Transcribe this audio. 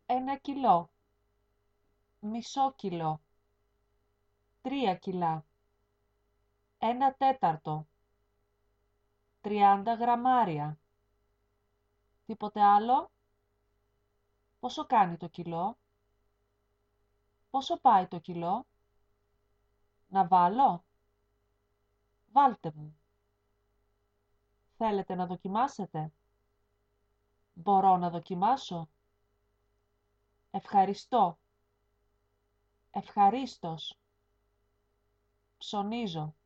1 κιλό, μισό κιλό, 3 κιλά, 1/4, 30 γραμμάρια. Τίποτε άλλο? Πόσο κάνει το κιλό? Πόσο πάει το κιλό? Να βάλω? Βάλτε μου. Θέλετε να δοκιμάσετε? Μπορώ να δοκιμάσω? Ευχαριστώ. Ευχαρίστως. Ψωνίζω.